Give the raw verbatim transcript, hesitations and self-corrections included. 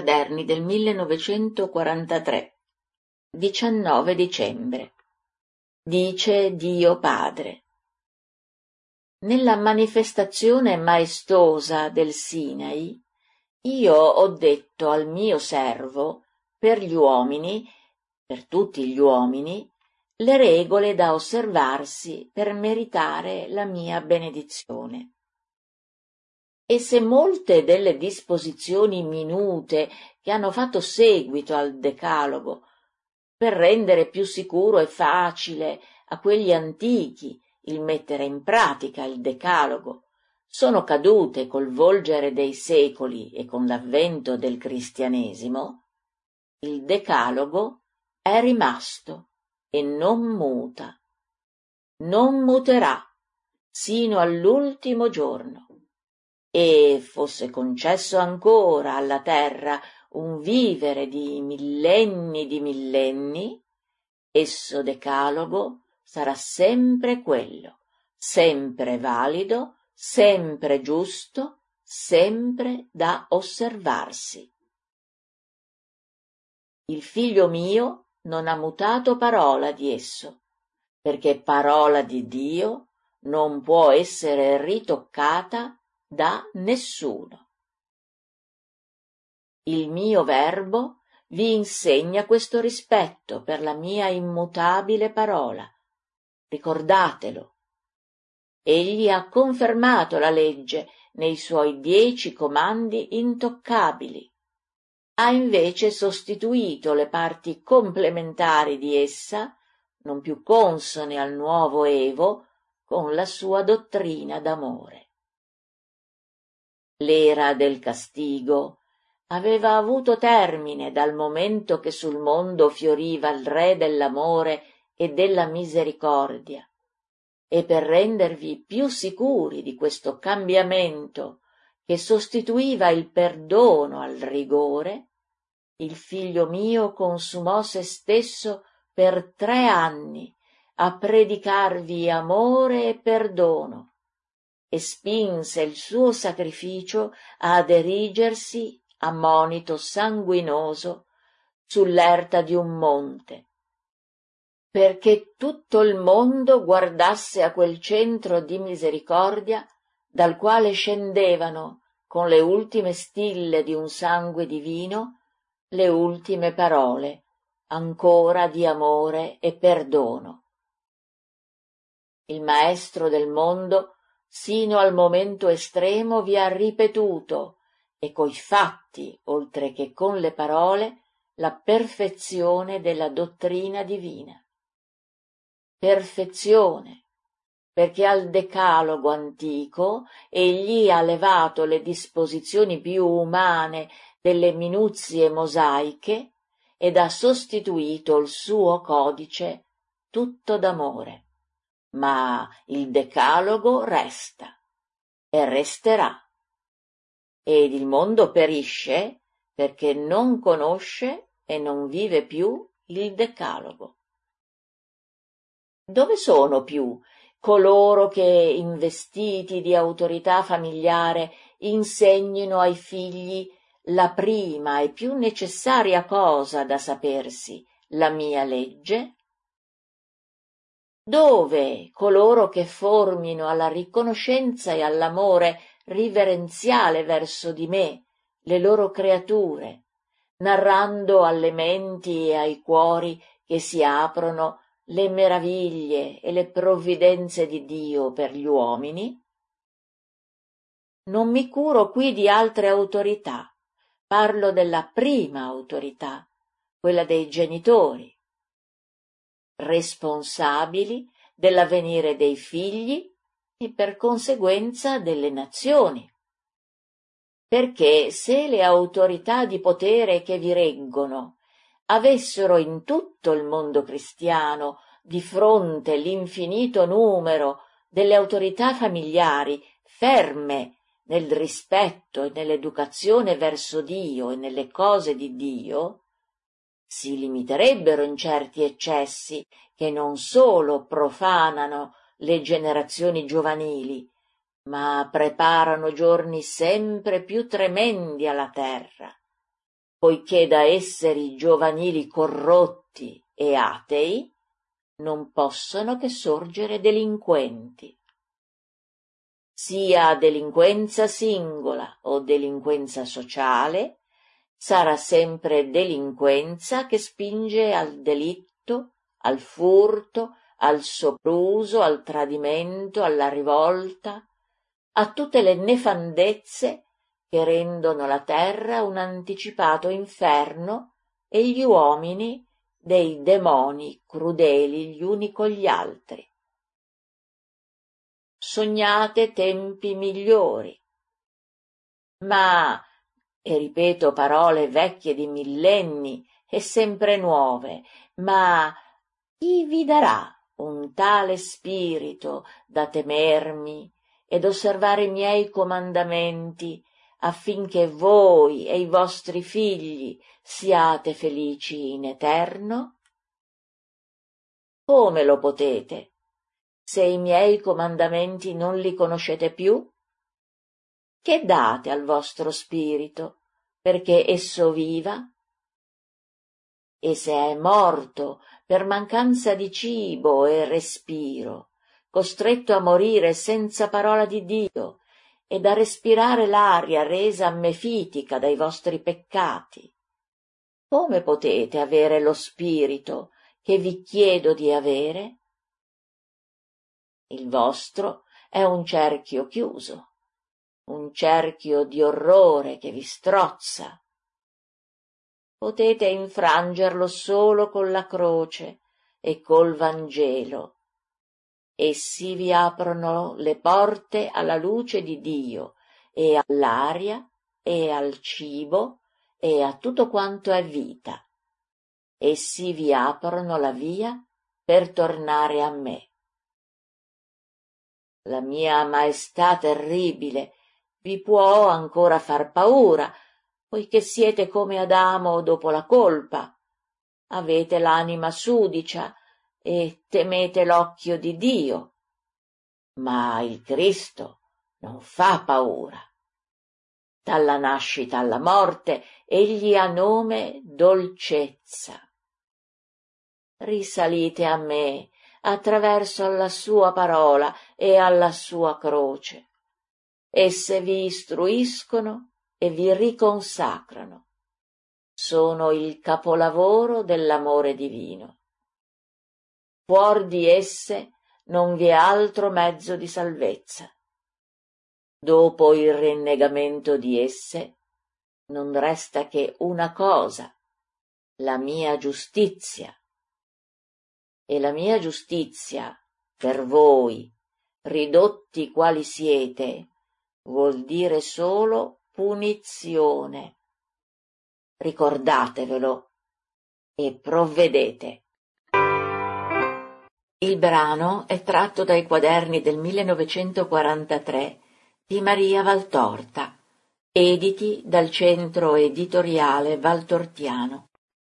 Quaderni del millenovecentoquarantatré, diciannove dicembre. Dice Dio Padre. Nella manifestazione maestosa del Sinai, io ho detto al mio servo, per gli uomini, per tutti gli uomini, le regole da osservarsi per meritare la mia benedizione. E se molte delle disposizioni minute che hanno fatto seguito al Decalogo, per rendere più sicuro e facile a quegli antichi il mettere in pratica il Decalogo, sono cadute col volgere dei secoli e con l'avvento del cristianesimo, il Decalogo è rimasto e non muta, non muterà sino all'ultimo giorno. E fosse concesso ancora alla terra un vivere di millenni di millenni, esso decalogo sarà sempre quello, sempre valido, sempre giusto, sempre da osservarsi. Il figlio mio non ha mutato parola di esso, perché parola di Dio non può essere ritoccata da nessuno. Il mio verbo vi insegna questo rispetto per la mia immutabile parola. Ricordatelo. Egli ha confermato la legge nei suoi dieci comandi intoccabili. Ha invece sostituito le parti complementari di essa, non più consone al nuovo Evo, con la sua dottrina d'amore. L'era del castigo aveva avuto termine dal momento che sul mondo fioriva il Re dell'amore e della misericordia, e per rendervi più sicuri di questo cambiamento che sostituiva il perdono al rigore, il figlio mio consumò se stesso per tre anni a predicarvi amore e perdono, e spinse il suo sacrificio ad erigersi a monito sanguinoso sull'erta di un monte, perché tutto il mondo guardasse a quel centro di misericordia dal quale scendevano, con le ultime stille di un sangue divino, le ultime parole ancora di amore e perdono. Il Maestro del mondo sino al momento estremo vi ha ripetuto, e coi fatti, oltre che con le parole, la perfezione della dottrina divina. Perfezione, perché al Decalogo antico egli ha levato le disposizioni più umane delle minuzie mosaiche ed ha sostituito il suo codice tutto d'amore. Ma il Decalogo resta e resterà, ed il mondo perisce perché non conosce e non vive più il Decalogo. Dove sono più coloro che, investiti di autorità familiare, insegnino ai figli la prima e più necessaria cosa da sapersi, la mia legge? Dove coloro che formino alla riconoscenza e all'amore riverenziale verso di me le loro creature, narrando alle menti e ai cuori che si aprono le meraviglie e le provvidenze di Dio per gli uomini? Non mi curo qui di altre autorità, parlo della prima autorità, quella dei genitori, responsabili dell'avvenire dei figli e per conseguenza delle nazioni. Perché se le autorità di potere che vi reggono avessero in tutto il mondo cristiano di fronte l'infinito numero delle autorità familiari ferme nel rispetto e nell'educazione verso Dio e nelle cose di Dio, si limiterebbero in certi eccessi che non solo profanano le generazioni giovanili, ma preparano giorni sempre più tremendi alla terra, poiché da esseri giovanili corrotti e atei non possono che sorgere delinquenti. Sia delinquenza singola o delinquenza sociale, sarà sempre delinquenza che spinge al delitto, al furto, al sopruso, al tradimento, alla rivolta, a tutte le nefandezze che rendono la terra un anticipato inferno e gli uomini dei demoni crudeli gli uni con gli altri. Sognate tempi migliori. Ma, e ripeto parole vecchie di millenni e sempre nuove, ma chi vi darà un tale spirito da temermi ed osservare i miei comandamenti, affinché voi e i vostri figli siate felici in eterno? Come lo potete, se i miei comandamenti non li conoscete più? Che date al vostro spirito perché esso viva? E se è morto per mancanza di cibo e respiro, costretto a morire senza parola di Dio ed a respirare l'aria resa mefitica dai vostri peccati, come potete avere lo spirito che vi chiedo di avere? Il vostro è un cerchio chiuso, un cerchio di orrore che vi strozza. Potete infrangerlo solo con la croce e col Vangelo. Essi vi aprono le porte alla luce di Dio e all'aria e al cibo e a tutto quanto è vita. Essi vi aprono la via per tornare a me. La mia maestà terribile vi può ancora far paura, poiché siete come Adamo dopo la colpa. Avete l'anima sudicia e temete l'occhio di Dio. Ma il Cristo non fa paura. Dalla nascita alla morte egli ha nome dolcezza. Risalite a me attraverso alla sua parola e alla sua croce. Esse vi istruiscono e vi riconsacrano. Sono il capolavoro dell'amore divino. Fuor di esse non vi è altro mezzo di salvezza. Dopo il rinnegamento di esse non resta che una cosa, la mia giustizia. E la mia giustizia, per voi, ridotti quali siete, vuol dire solo punizione. Ricordatevelo e provvedete. Il brano è tratto dai quaderni del millenovecentoquarantatré di Maria Valtorta, editi dal Centro Editoriale Valtortiano.